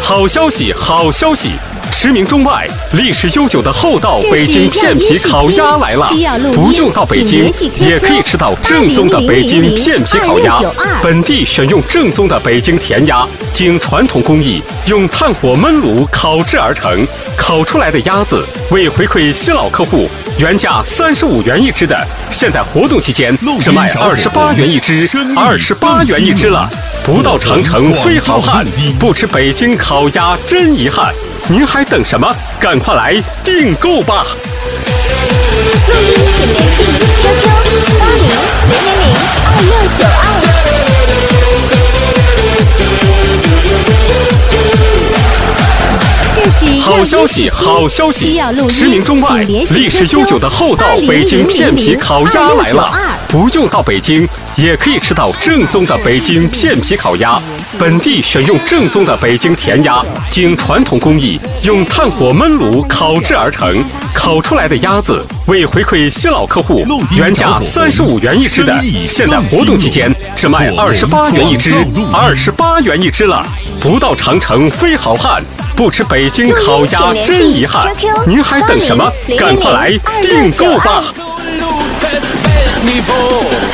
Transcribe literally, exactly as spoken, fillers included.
好消息，好消息！驰名中外、历史悠久的厚道北京片皮烤鸭来了！不用到北京，也可以吃到正宗的北京片皮烤鸭。本地选用正宗的北京甜鸭，经传统工艺用炭火焖炉烤制而成。烤出来的鸭子为回馈新老客户，原价三十五元一只的，现在活动期间只卖二十八元一只，二十八元一只了。不到长城非好汉，不吃北京烤鸭真遗憾。您还等什么？赶快来订购吧！ 录音请联系 Q Q 八零零零零二六九二。 好消息，好消息！驰名中外、历史悠久的厚道北京片皮烤鸭来了！不用到北京，也可以吃到正宗的北京片皮烤鸭。本地选用正宗的北京甜鸭，经传统工艺用炭火焖炉烤制而成。烤出来的鸭子为回馈新老客户，原价三十五元一只的，现在活动期间只卖二十八元一只，二十八元一只了。不到长城非好汉，不吃北京烤鸭真遗憾。您还等什么？赶快来订购吧！